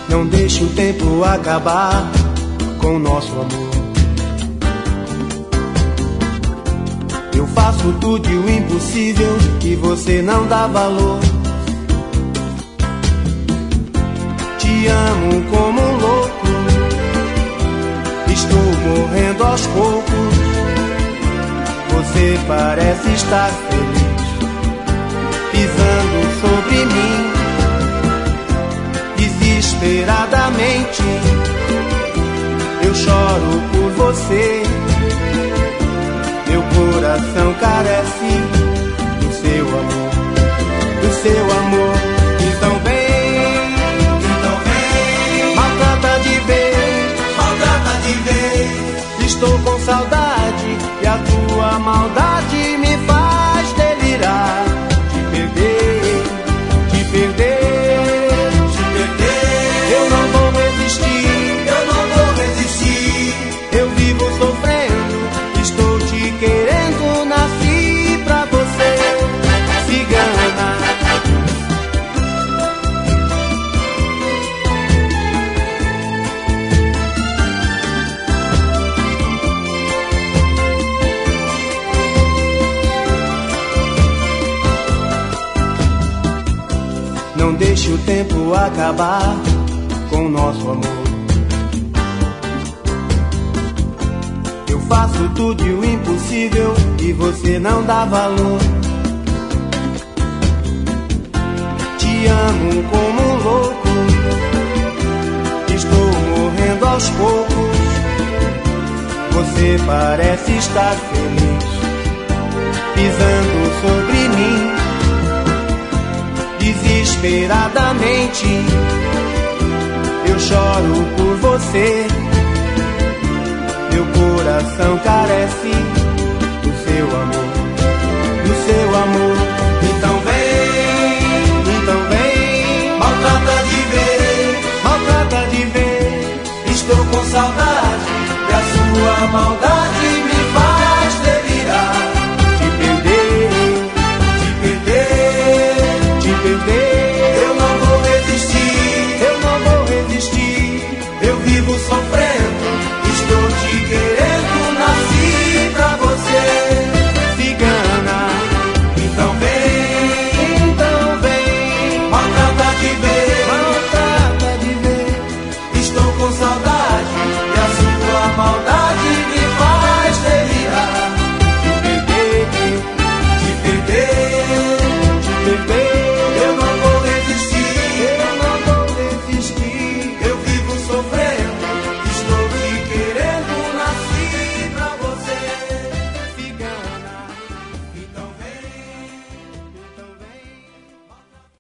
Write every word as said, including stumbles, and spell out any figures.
Não deixe o tempo acabar com nosso amor. Eu faço tudo e o impossível e você não dá valor. Te amo como um louco, estou morrendo aos poucos. Você parece estar feliz, pisando sobre mim. Desesperadamente eu choro por você. Meu coração carece do seu amor, do seu amor. Então vem, então vem, maltrata de vez, maltrata de vez. Estou com saudade e a tua maldade me faz delirar. Te perder, te perder, te perder. Eu não vou resistir, eu não vou resistir. Eu vivo sofrendo, estou te querendo, nasci pra você, cigana. Não deixe o tempo acabar com nosso amor. Eu faço tudo e o impossível e você não dá valor. Te amo como um louco, estou morrendo aos poucos. Você parece estar feliz, pisando sobre mim. Desesperadamente eu choro por você. Meu coração carece do seu amor, do seu amor. Então vem, então vem, maltrata de vez, maltrata de vez. Estou com saudade e a sua maldade